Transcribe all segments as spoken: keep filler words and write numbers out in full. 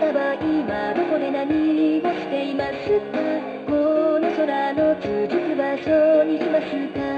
たは今どこで何をしていますか？この空の続く場所にいますか？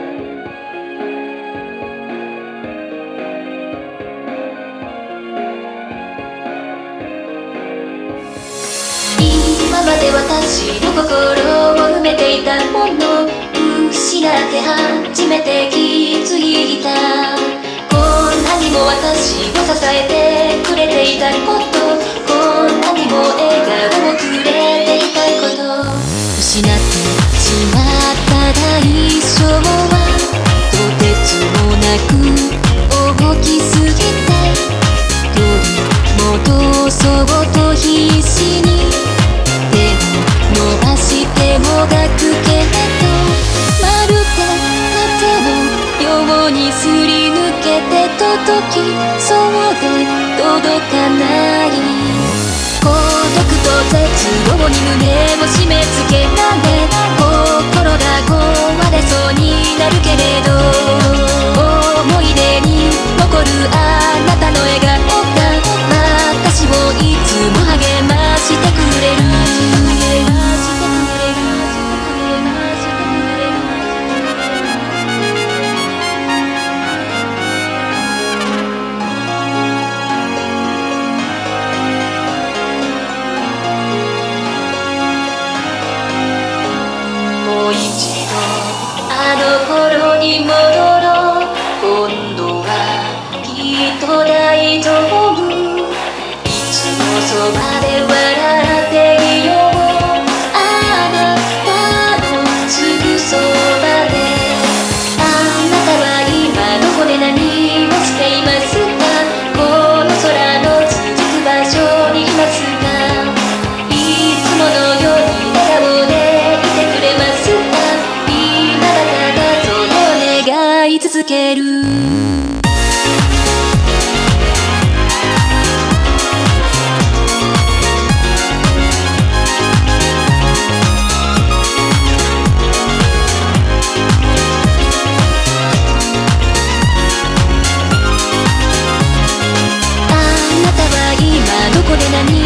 今まで私の心を埋めていたもの失って初めて気づいた。こんなにも私を支えてくれていたこと、こんなにも笑顔をくれていたこと、失ってしまった代償はとてつもなく大きすぎて、取り戻そうと必死に伸ばしてもがくけれど、まるで風のようにすり抜けて届きそうで届かない。孤独と絶望に胸を締め付けられ、心が壊れそうになるけれど、思い出に残るあなたの笑顔が私をいつも励ましてくれる。もう一度あの頃に戻ろう。今度はきっと大丈夫。いつもそばで笑っていよう。あなたのすぐそばで。あなたは今どこで何をしていますか？この空の続く場所にいますか？いつものように笑顔でいてくれますか？今だからそう願い続ける。どこで何